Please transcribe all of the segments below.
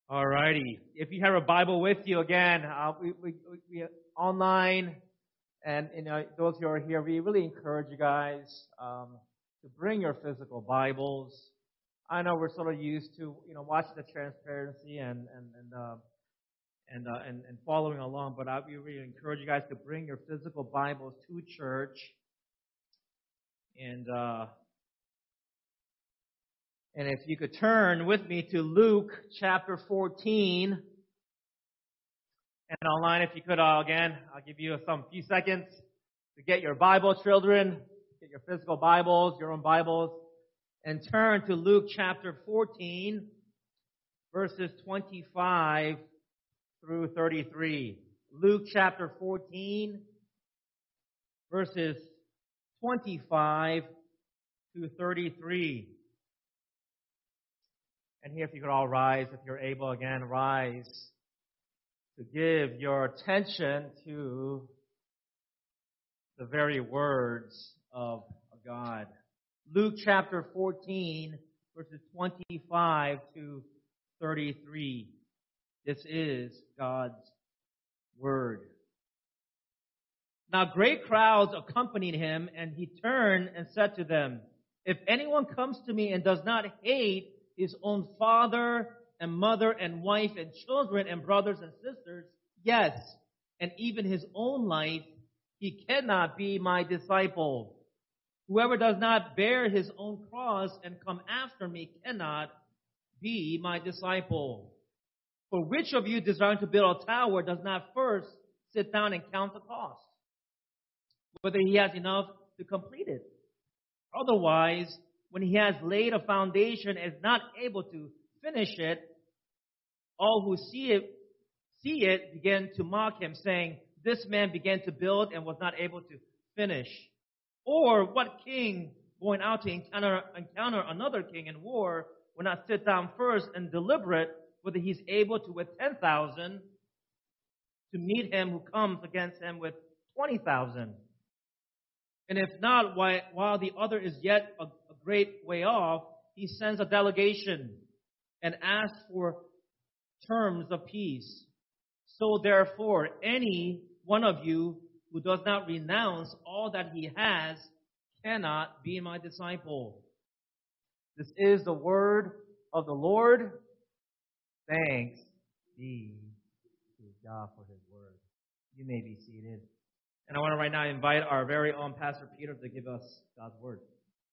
All righty. If you have a Bible with you, again, we online, and those who are here, we really encourage you guys to bring your physical Bibles. I know we're sort of used to watching the transparency and following along, but we really encourage you guys to bring your physical Bibles to church. And if you could turn with me to Luke chapter 14. And online, if you could, again, I'll give you few seconds to get your Bible, children. Get your physical Bibles, your own Bibles. And turn to Luke chapter 14, verses 25 through 33. Luke chapter 14, verses 25 to 33. And here, if you could all rise, if you're able, again, rise to give your attention to the very words of God. Luke chapter 14, verses 25 to 33. This is God's Word. Now great crowds accompanied him, and he turned and said to them, "If anyone comes to me and does not hate his own father and mother and wife and children and brothers and sisters, yes, and even his own life, he cannot be my disciple. Whoever does not bear his own cross and come after me cannot be my disciple. For which of you desiring to build a tower does not first sit down and count the cost, whether he has enough to complete it? Otherwise, when he has laid a foundation and is not able to finish it, all who see it begin to mock him, saying, 'This man began to build and was not able to finish.' Or what king going out to encounter another king in war will not sit down first and deliberate whether he's able to with 10,000 to meet him who comes against him with 20,000? And if not, while the other is yet a great way off, he sends a delegation and asks for terms of peace. So therefore, any one of you who does not renounce all that he has cannot be my disciple." This is the word of the Lord. Thanks be to God for his word. You may be seated. And I want to right now invite our very own Pastor Peter to give us God's word.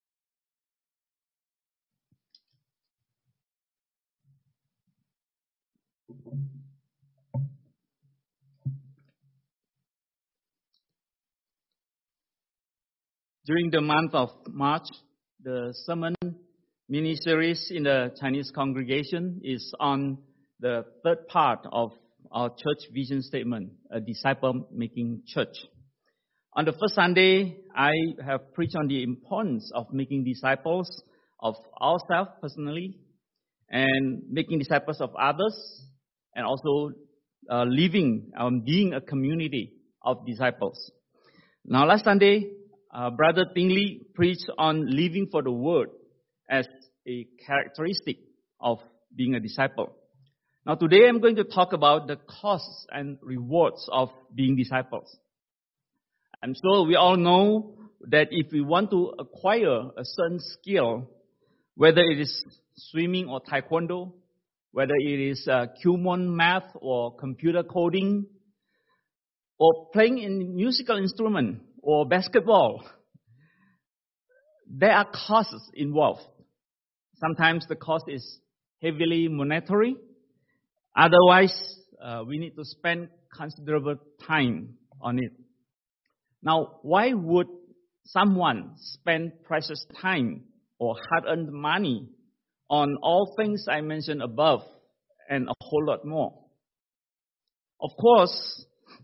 During the month of March, the sermon mini-series in the Chinese congregation is on the third part of our church vision statement, a disciple-making church. On the first Sunday, I have preached on the importance of making disciples of ourselves personally and making disciples of others, and also being a community of disciples. Now, last Sunday, Brother Tingley preached on living for the word as a characteristic of being a disciple. Now, today I'm going to talk about the costs and rewards of being disciples. I'm sure we all know that if we want to acquire a certain skill, whether it is swimming or taekwondo, whether it is Kumon math or computer coding, or playing a musical instrument or basketball, there are costs involved. Sometimes the cost is heavily monetary. Otherwise, we need to spend considerable time on it. Now, why would someone spend precious time or hard-earned money on all things I mentioned above and a whole lot more? Of course,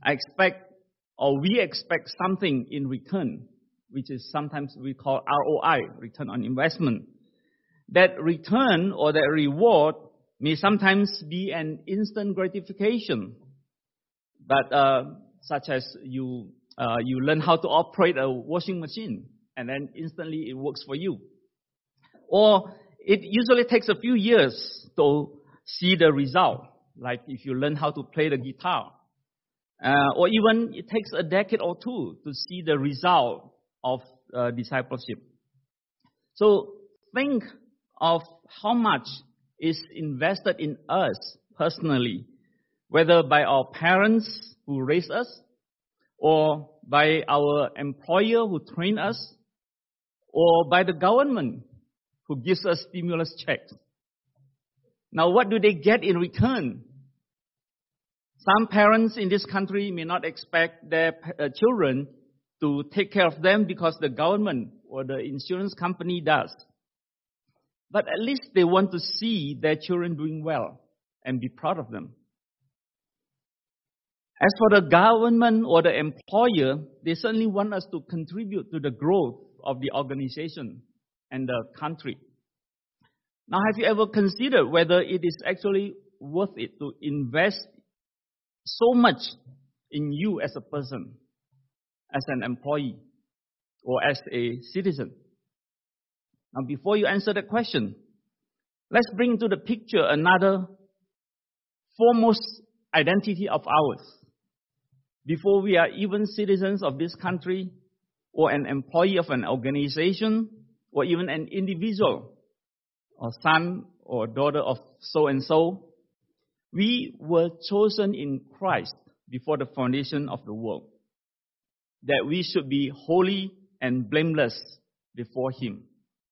we expect something in return, which is sometimes we call ROI, return on investment. That return or that reward may sometimes be an instant gratification, but such as you learn how to operate a washing machine, and then instantly it works for you. Or it usually takes a few years to see the result, like if you learn how to play the guitar. Or even it takes a decade or two to see the result of discipleship. So think of how much is invested in us personally, whether by our parents who raised us, or by our employer who trained us, or by the government who gives us stimulus checks. Now, what do they get in return? Some parents in this country may not expect their children to take care of them because the government or the insurance company does. But at least they want to see their children doing well and be proud of them. As for the government or the employer, they certainly want us to contribute to the growth of the organization and the country. Now, have you ever considered whether it is actually worth it to invest so much in you as a person, as an employee, or as a citizen? Now, before you answer that question, let's bring into the picture another foremost identity of ours. Before we are even citizens of this country, or an employee of an organization, or even an individual, or son or daughter of so-and-so, we were chosen in Christ before the foundation of the world, that we should be holy and blameless before Him.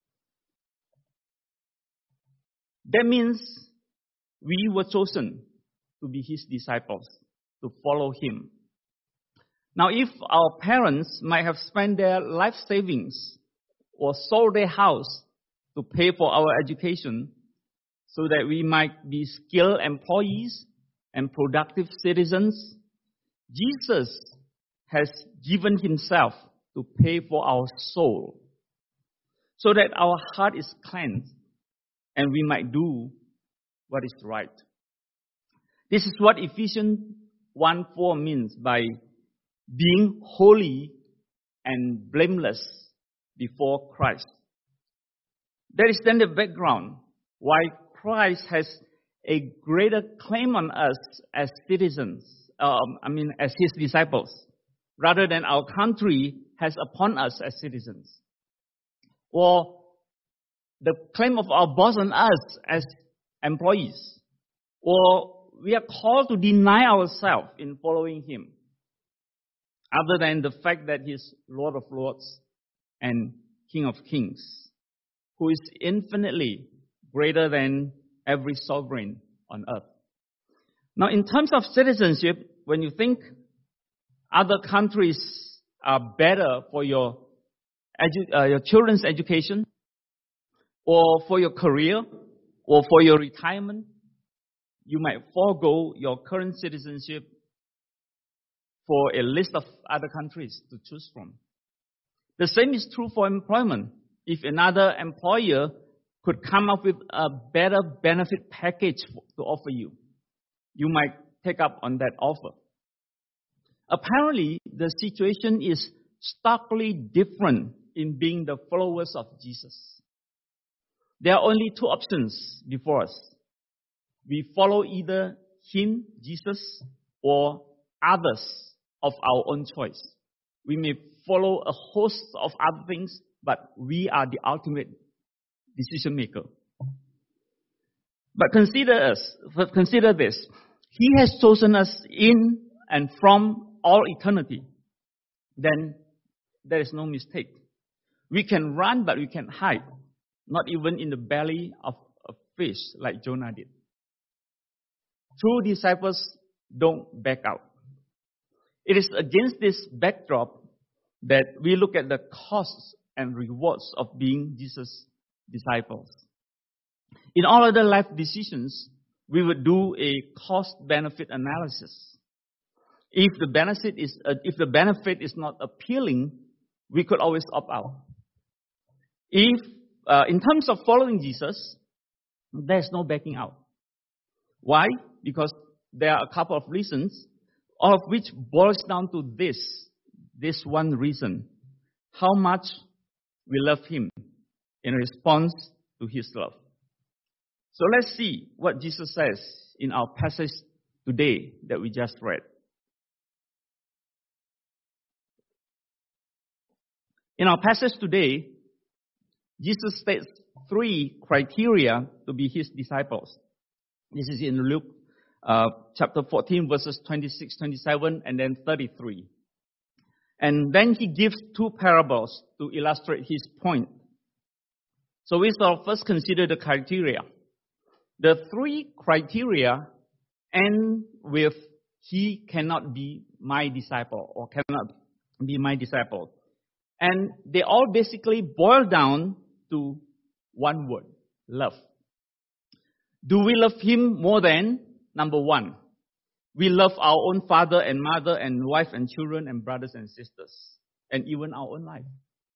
That means we were chosen to be His disciples, to follow Him. Now, if our parents might have spent their life savings or sold their house to pay for our education so that we might be skilled employees and productive citizens, Jesus has given Himself to pay for our soul so that our heart is cleansed and we might do what is right. This is what Ephesians 1:4 means by being holy and blameless before Christ. That is then the background why Christ has a greater claim on us as citizens, as His disciples, rather than our country has upon us as citizens. Or the claim of our boss on us as employees. Or we are called to deny ourselves in following Him, other than the fact that He is Lord of Lords and King of Kings, who is infinitely greater than every sovereign on earth. Now, in terms of citizenship, when you think other countries are better for your children's education, or for your career, or for your retirement, you might forego your current citizenship for a list of other countries to choose from. The same is true for employment. If another employer could come up with a better benefit package to offer you, you might take up on that offer. Apparently, the situation is starkly different in being the followers of Jesus. There are only two options before us. We follow either Him, Jesus, or others of our own choice. We may follow a host of other things, but we are the ultimate decision maker. But consider this. He has chosen us in and from all eternity. Then there is no mistake. We can run, but we can't hide. Not even in the belly of a fish like Jonah did. True disciples don't back out. It is against this backdrop that we look at the costs and rewards of being Jesus' disciples. In all other life decisions, we would do a cost-benefit analysis. If the benefit is not appealing, we could always opt out. If in terms of following Jesus, there's no backing out. Why? Because there are a couple of reasons, all of which boils down to this one reason: how much we love Him in response to His love. So let's see what Jesus says in our passage today that we just read. In our passage today, Jesus states 3 criteria to be his disciples. This is in Luke chapter 14, verses 26, 27, and then 33. And then he gives 2 parables to illustrate his point. So we shall first consider the criteria. The 3 criteria end with, he cannot be my disciple, or cannot be my disciple. And they all basically boil down to one word: love. Do we love him more than, number 1, we love our own father and mother and wife and children and brothers and sisters, and even our own life?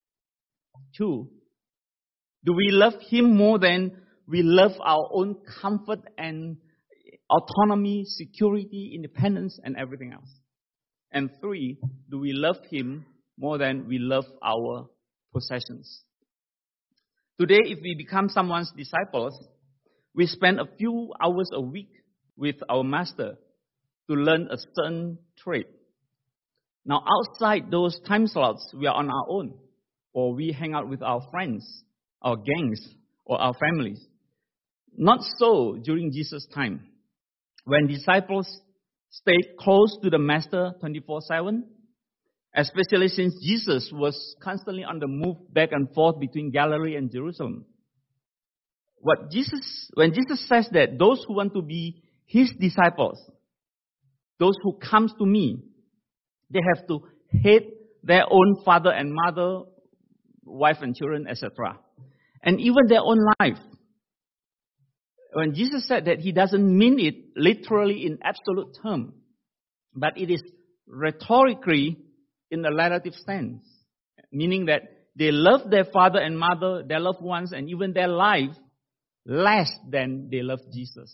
2, do we love him more than we love our own comfort and autonomy, security, independence, and everything else? And 3, do we love him more than we love our possessions? Today, if we become someone's disciples, we spend a few hours a week with our master to learn a certain trade. Now, outside those time slots, we are on our own, or we hang out with our friends, our gangs, or our families. Not so during Jesus' time, when disciples stayed close to the master 24/7, especially since Jesus was constantly on the move back and forth between Galilee and Jerusalem. When Jesus says that those who want to be his disciples, those who comes to me, they have to hate their own father and mother, wife and children, etc. And even their own life. When Jesus said that, he doesn't mean it literally in absolute term, but it is rhetorically in a relative sense, meaning that they love their father and mother, their loved ones, and even their life less than they love Jesus.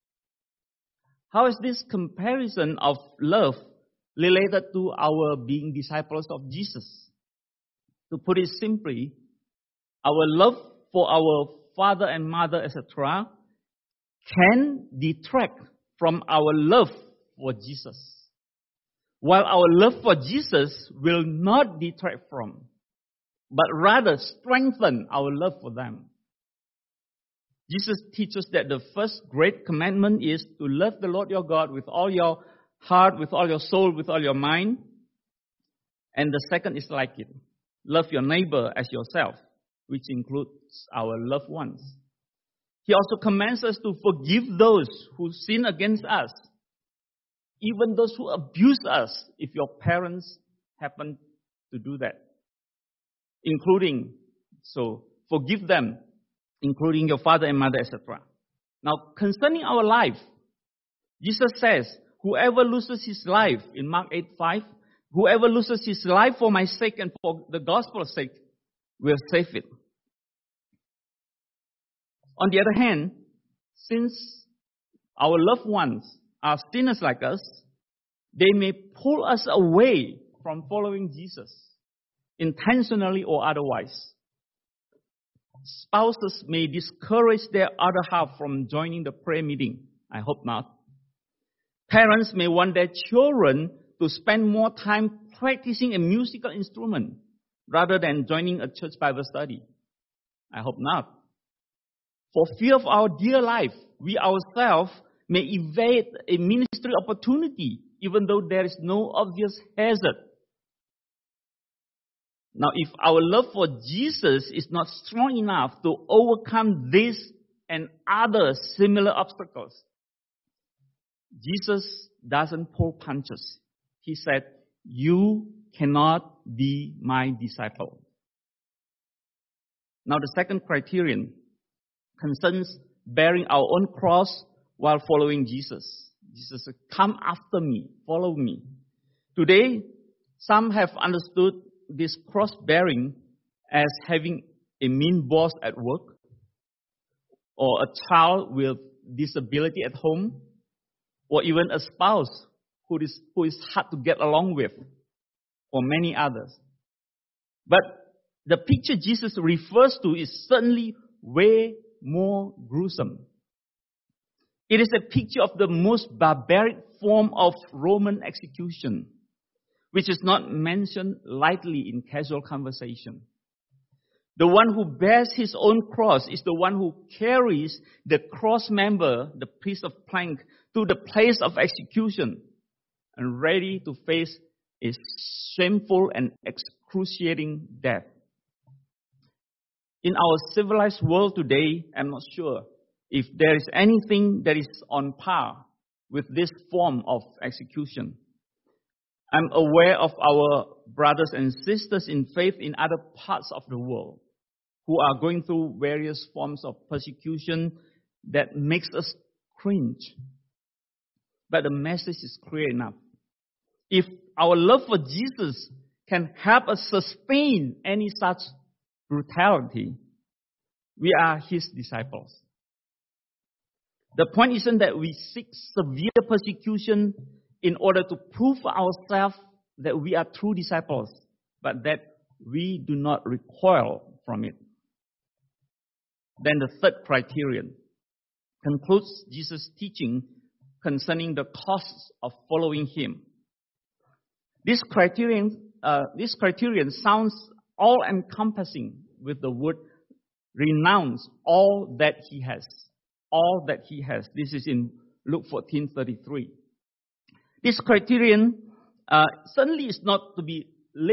How is this comparison of love related to our being disciples of Jesus? To put it simply, our love for our father and mother, etc., can detract from our love for Jesus, while our love for Jesus will not detract from, but rather strengthen our love for them. Jesus teaches that the first great commandment is to love the Lord your God with all your heart, with all your soul, with all your mind. And the second is like it: love your neighbor as yourself, which includes our loved ones. He also commands us to forgive those who sin against us, even those who abuse us, if your parents happen to do that. Forgive them, including your father and mother, etc. Now, concerning our life, Jesus says, whoever loses his life, in Mark 8:5, whoever loses his life for my sake and for the gospel's sake will save it. On the other hand, since our loved ones are sinners like us, they may pull us away from following Jesus, intentionally or otherwise. Spouses may discourage their other half from joining the prayer meeting. I hope not. Parents may want their children to spend more time practicing a musical instrument rather than joining a church Bible study. I hope not. For fear of our dear life, we ourselves may evade a ministry opportunity, even though there is no obvious hazard. Now, if our love for Jesus is not strong enough to overcome this and other similar obstacles, Jesus doesn't pull punches. He said, you cannot be my disciple. Now, the second criterion concerns bearing our own cross while following Jesus. Jesus said, come after me, follow me. Today, some have understood this cross-bearing as having a mean boss at work, or a child with disability at home, or even a spouse who is hard to get along with, or many others. But the picture Jesus refers to is certainly way more gruesome It is a picture of the most barbaric form of Roman execution, which is not mentioned lightly in casual conversation. The one who bears his own cross is the one who carries the cross member, the piece of plank, to the place of execution and ready to face a shameful and excruciating death. In our civilized world today, I'm not sure if there is anything that is on par with this form of execution. I'm aware of our brothers and sisters in faith in other parts of the world who are going through various forms of persecution that makes us cringe. But the message is clear enough. If our love for Jesus can help us sustain any such brutality, we are his disciples. The point isn't that we seek severe persecution in order to prove ourselves that we are true disciples, but that we do not recoil from it. Then the third criterion concludes Jesus' teaching concerning the costs of following him. This criterion sounds all-encompassing with the word renounce all that he has. All that he has. This is in Luke 14:33. This criterion certainly is not to be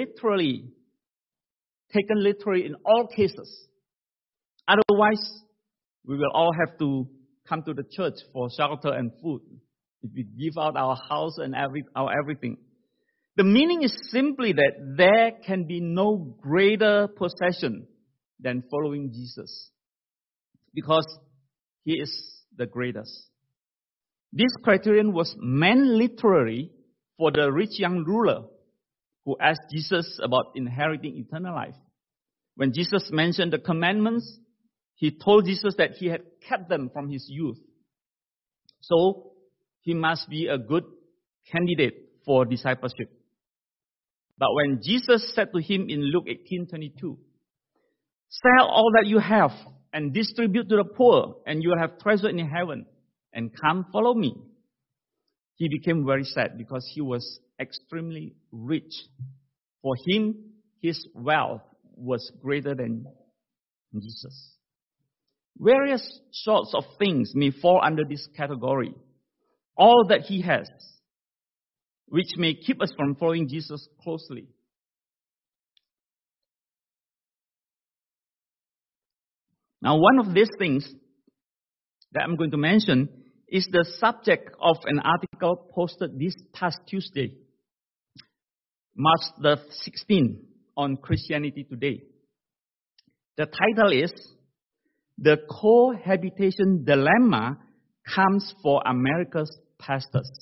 taken literally in all cases. Otherwise, we will all have to come to the church for shelter and food if we give out our house and our everything. The meaning is simply that there can be no greater possession than following Jesus, because he is the greatest. This criterion was meant literally for the rich young ruler who asked Jesus about inheriting eternal life. When Jesus mentioned the commandments, he told Jesus that he had kept them from his youth. So, he must be a good candidate for discipleship. But when Jesus said to him in Luke 18:22, "Sell all that you have and distribute to the poor, and you will have treasure in heaven, and come follow me," he became very sad because he was extremely rich. For him, his wealth was greater than Jesus. Various sorts of things may fall under this category. All that he has, which may keep us from following Jesus closely. Now, one of these things that I'm going to mention is the subject of an article posted this past Tuesday, March the 16th, on Christianity Today. The title is, "The Cohabitation Dilemma Comes for America's Pastors."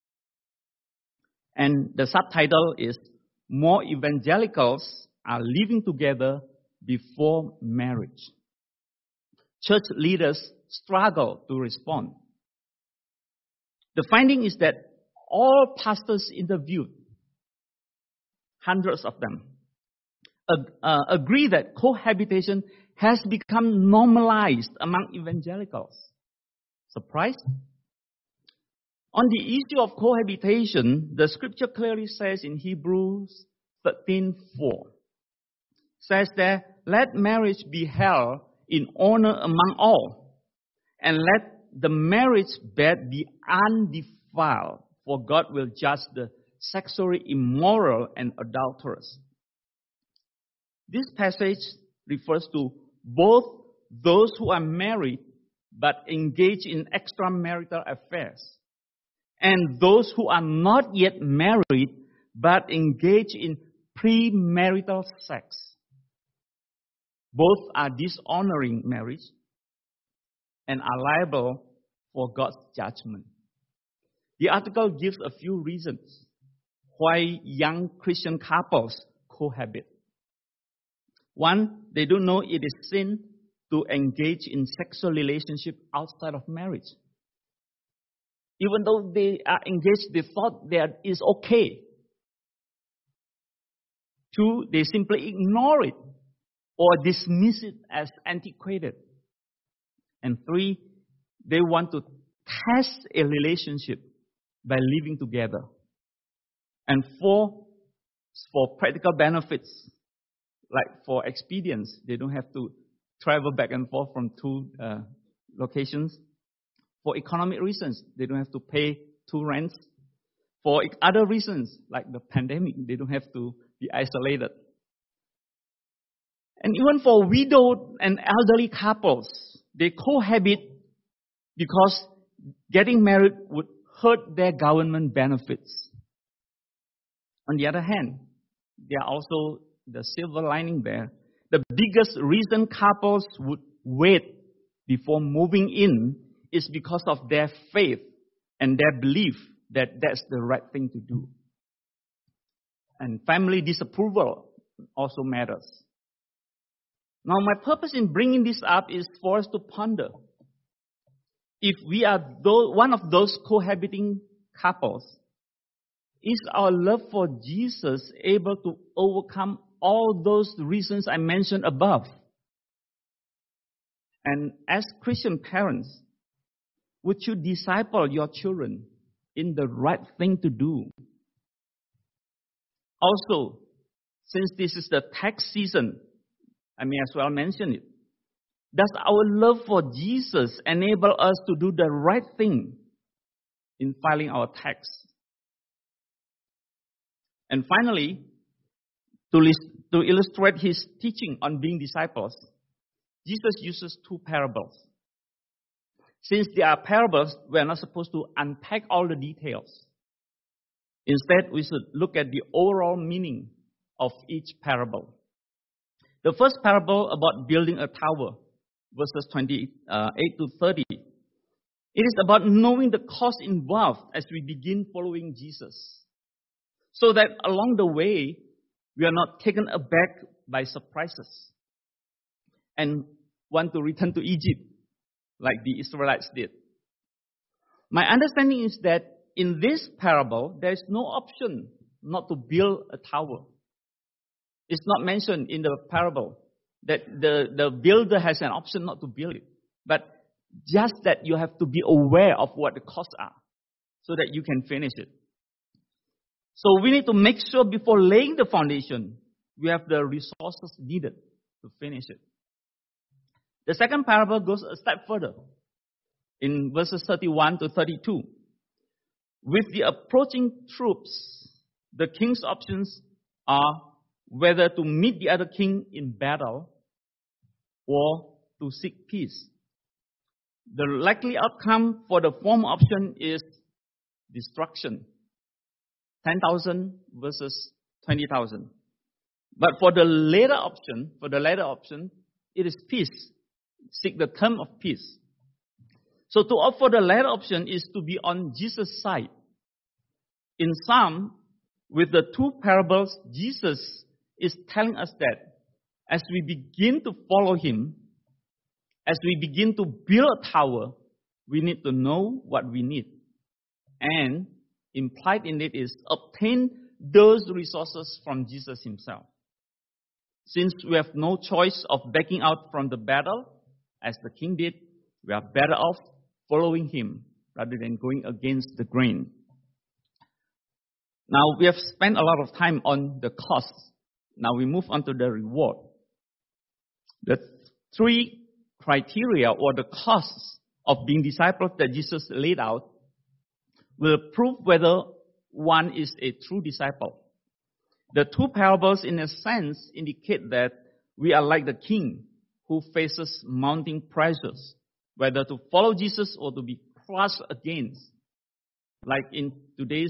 And the subtitle is, "More Evangelicals Are Living Together Before Marriage." Church leaders struggle to respond. The finding is that all pastors interviewed, hundreds of them, agree that cohabitation has become normalized among evangelicals. Surprised? On the issue of cohabitation, the scripture clearly says in Hebrews 13:4, says that, "Let marriage be held in honor among all, and let the marriage bed be undefiled, for God will judge the sexually immoral and adulterous." This passage refers to both those who are married but engage in extramarital affairs, and those who are not yet married but engage in premarital sex. Both are dishonoring marriage and are liable for God's judgment. The article gives a few reasons why young Christian couples cohabit. One, they don't know it is sin to engage in sexual relationship outside of marriage. Even though they are engaged, they thought that is okay. Two, they simply ignore it or dismiss it as antiquated. And three, they want to test a relationship by living together. And for practical benefits, like for expedience, they don't have to travel back and forth from two locations. For economic reasons, they don't have to pay two rents. For other reasons, like the pandemic, they don't have to be isolated. And even for widowed and elderly couples, they cohabit because getting married would hurt their government benefits. On the other hand, there are also the silver lining there. The biggest reason couples would wait before moving in is because of their faith and their belief that that's the right thing to do. And family disapproval also matters. Now, my purpose in bringing this up is for us to ponder. If we are one of those cohabiting couples, is our love for Jesus able to overcome all those reasons I mentioned above? And as Christian parents, would you disciple your children in the right thing to do? Also, since this is the tax season, I may as well mention it. Does our love for Jesus enable us to do the right thing in filing our tax? And finally, to illustrate his teaching on being disciples, Jesus uses two parables. Since they are parables, we are not supposed to unpack all the details. Instead, we should look at the overall meaning of each parable. The first parable about building a tower, verses 28 to 30. It is about knowing the cost involved as we begin following Jesus, so that along the way, we are not taken aback by surprises and want to return to Egypt like the Israelites did. My understanding is that in this parable, there is no option not to build a tower. It's not mentioned in the parable that the builder has an option not to build it, but just that you have to be aware of what the costs are so that you can finish it. So we need to make sure before laying the foundation, we have the resources needed to finish it. The second parable goes a step further in verses 31 to 32. With the approaching troops, the king's options are whether to meet the other king in battle or to seek peace. The likely outcome for the former option is destruction. 10,000 versus 20,000. But for the later option, it is peace. Seek the term of peace. So to opt for the latter option is to be on Jesus' side. In sum, with the two parables, Jesus is telling us that as we begin to follow him, as we begin to build a tower, we need to know what we need. And implied in it is obtain those resources from Jesus himself. Since we have no choice of backing out from the battle, as the king did, we are better off following him rather than going against the grain. Now, we have spent a lot of time on the costs. Now we move on to the reward. The three criteria or the costs of being disciples that Jesus laid out will prove whether one is a true disciple. The two parables, in a sense, indicate that we are like the king who faces mounting pressures, whether to follow Jesus or to be crushed against. Like in today's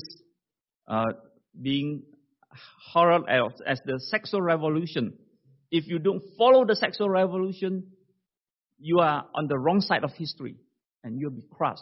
being heralded as the sexual revolution. If you don't follow the sexual revolution, you are on the wrong side of history and you'll be crushed.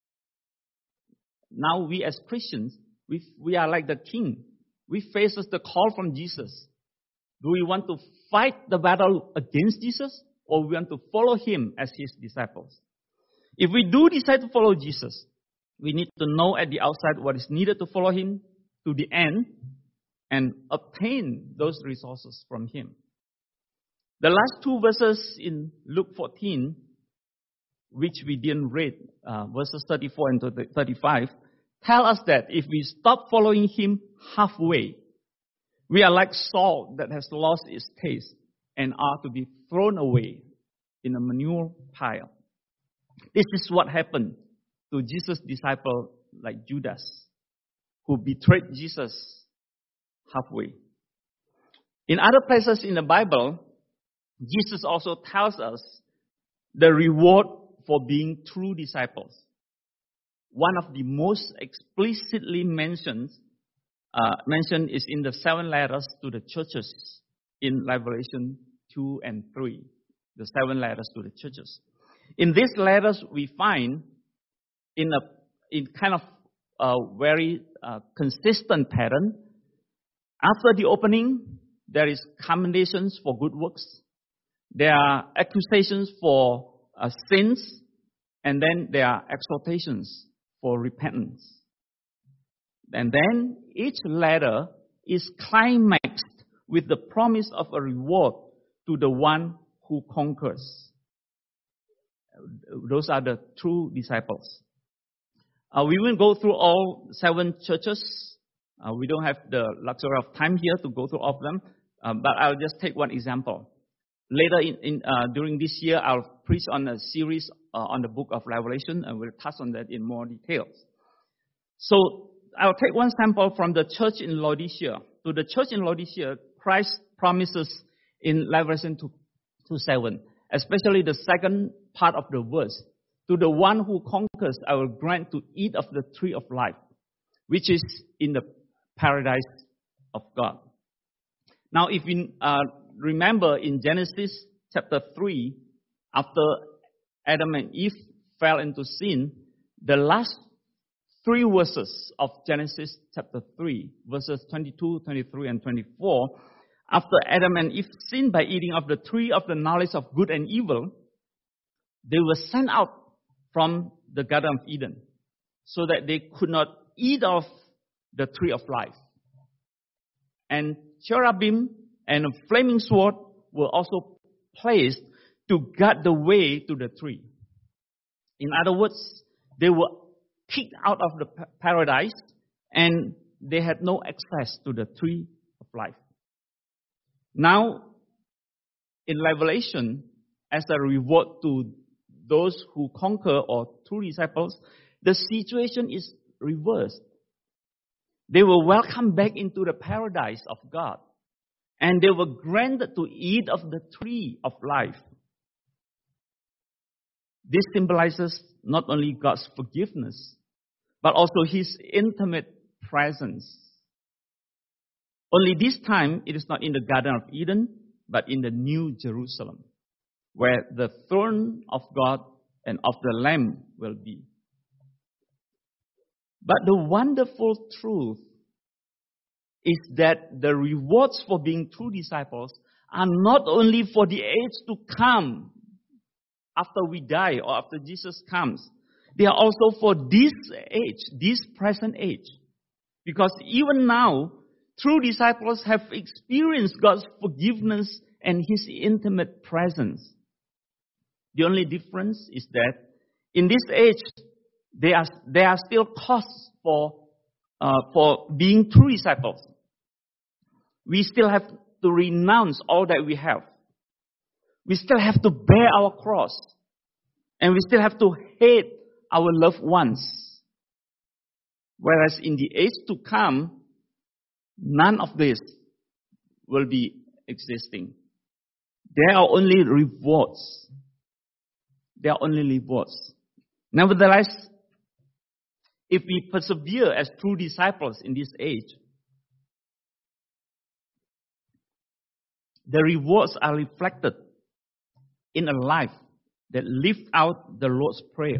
Now we as Christians, we are like the king. We face the call from Jesus. Do we want to fight the battle against Jesus, or we want to follow him as his disciples? If we do decide to follow Jesus, we need to know at the outside what is needed to follow him to the end and obtain those resources from him. The last two verses in Luke 14 which we didn't read, verses 34 and 35, tell us that if we stop following him halfway, we are like salt that has lost its taste and are to be thrown away in a manure pile. This is what happened to Jesus' disciple like Judas, who betrayed Jesus halfway. In other places in the Bible, Jesus also tells us the reward for being true disciples. One of the most explicitly mentioned is in the 7 letters to the churches in Revelation 2 and 3. The 7 letters to the churches. In these letters, we find in kind of a very consistent pattern. After the opening, there is commendations for good works. There are accusations for sins, and then there are exhortations for repentance. And then each letter is climaxed with the promise of a reward to the one who conquers. Those are the true disciples. We won't go through all 7 churches. We don't have the luxury of time here to go through all of them. But I'll just take one example. Later during this year, I'll preach on a series on the book of Revelation, and we'll touch on that in more details. So I'll take one sample from the church in Laodicea. To the church in Laodicea, Christ promises in Revelation 2:7, especially the second part of the verse, to the one who conquers, I will grant to eat of the tree of life, which is in the paradise of God. Now, if we remember in Genesis chapter 3, after Adam and Eve fell into sin, the last 3 verses of Genesis chapter 3, verses 22, 23, and 24, after Adam and Eve sinned by eating of the tree of the knowledge of good and evil, they were sent out from the Garden of Eden so that they could not eat of the tree of life. And cherubim and a flaming sword were also placed to guard the way to the tree. In other words, they were kicked out of the paradise and they had no access to the tree of life. Now, in Revelation, as a reward to those who conquer or true disciples, the situation is reversed. They were welcomed back into the paradise of God, and they were granted to eat of the tree of life. This symbolizes not only God's forgiveness, but also His intimate presence. Only this time, it is not in the Garden of Eden, but in the New Jerusalem, where the throne of God and of the Lamb will be. But the wonderful truth is that the rewards for being true disciples are not only for the age to come after we die or after Jesus comes. They are also for this age, this present age. Because even now, true disciples have experienced God's forgiveness and His intimate presence. The only difference is that in this age, there are still costs for being true disciples. We still have to renounce all that we have. We still have to bear our cross. And we still have to hate our loved ones. Whereas in the age to come, none of this will be existing. There are only rewards. There are only rewards. Nevertheless, if we persevere as true disciples in this age, the rewards are reflected in a life that lives out the Lord's Prayer.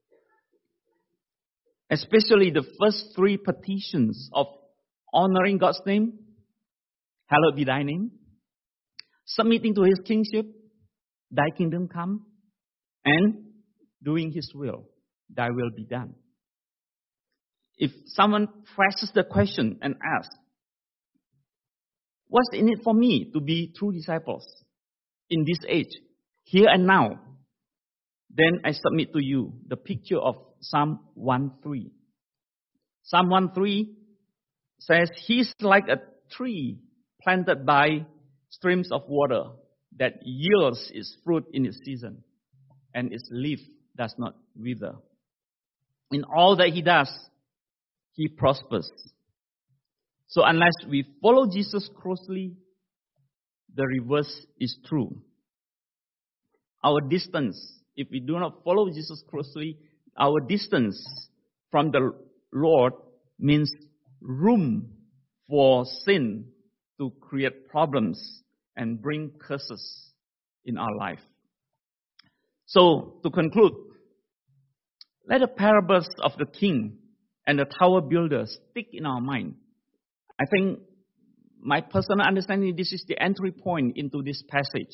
Especially the first 3 petitions of honoring God's name, hallowed be thy name, submitting to His kingship, thy kingdom come, and doing His will, thy will be done. If someone presses the question and asks, what's in it for me to be true disciples in this age, here and now? then I submit to you the picture of Psalm 1:3. Psalm 1:3 says, He's like a tree planted by streams of water that yields its fruit in its season, and its leaf does not wither. In all that he does, he prospers. So unless we follow Jesus closely, the reverse is true. Our distance, if we do not follow Jesus closely, our distance from the Lord means room for sin to create problems and bring curses in our life. So, to conclude, let the parables of the king and the tower builder stick in our mind. I think my personal understanding, this is the entry point into this passage.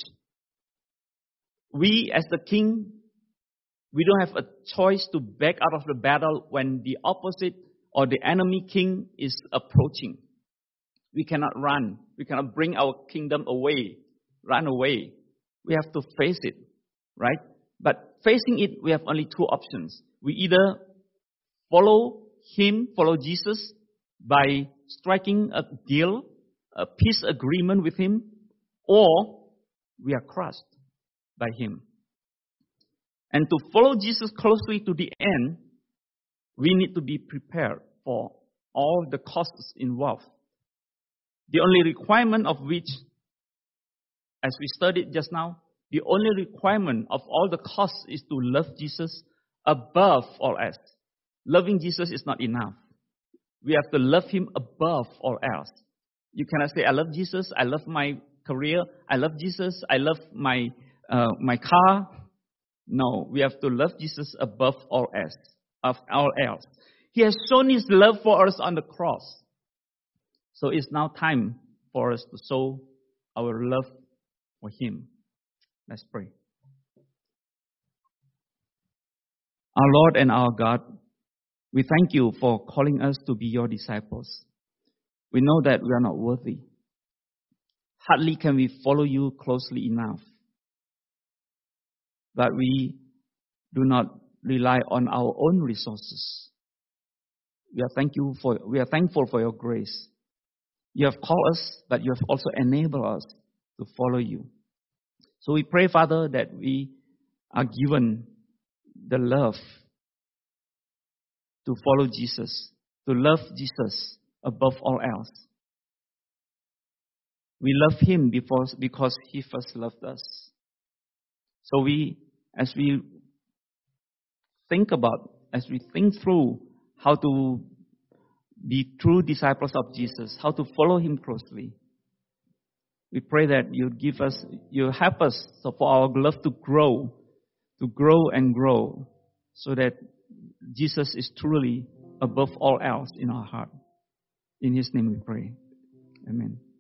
We, as the king, we don't have a choice to back out of the battle when the opposite or the enemy king is approaching. We cannot run. We cannot bring our kingdom away, run away. We have to face it, right? But facing it, we have only two options. We either follow him, follow Jesus, by striking a deal, a peace agreement with him, or we are crushed by him. And to follow Jesus closely to the end, we need to be prepared for all the costs involved. The only requirement of which, as we studied just now, the only requirement of all the costs is to love Jesus above all else. Loving Jesus is not enough. We have to love him above all else. You cannot say, I love Jesus, I love my career, I love Jesus, I love my car. No, we have to love Jesus above all else. He has shown his love for us on the cross. So it's now time for us to show our love for him. Let's pray. Our Lord and our God, we thank you for calling us to be your disciples. We know that we are not worthy. Hardly can we follow you closely enough. But we do not rely on our own resources. We are thankful for your grace. You have called us, but you have also enabled us to follow you. So we pray, Father, that we are given the love to follow Jesus, to love Jesus above all else. We love him because he first loved us. So as we think through how to be true disciples of Jesus, how to follow him closely, we pray that you help us so for our love to grow and grow, so that Jesus is truly above all else in our heart. In his name we pray. Amen.